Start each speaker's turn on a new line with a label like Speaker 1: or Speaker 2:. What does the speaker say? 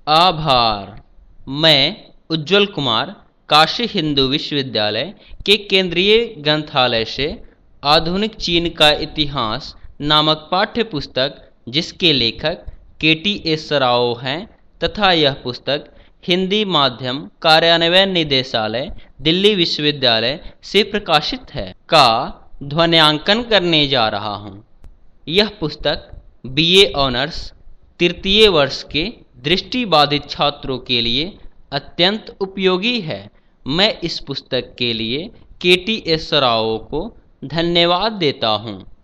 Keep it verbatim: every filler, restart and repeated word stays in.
Speaker 1: आभार। मैं उज्ज्वल कुमार काशी हिंदू विश्वविद्यालय के केंद्रीय ग्रंथालय से आधुनिक चीन का इतिहास नामक पाठ्य पुस्तक, जिसके लेखक के टी एस राव हैं तथा यह पुस्तक हिंदी माध्यम कार्यान्वयन निदेशालय दिल्ली विश्वविद्यालय से प्रकाशित है, का ध्वन्यांकन करने जा रहा हूँ। यह पुस्तक बी ए ऑनर्स तृतीय वर्ष के दृष्टिबाधित छात्रों के लिए अत्यंत उपयोगी है। मैं इस पुस्तक के लिए के टी एस राव को धन्यवाद देता हूँ।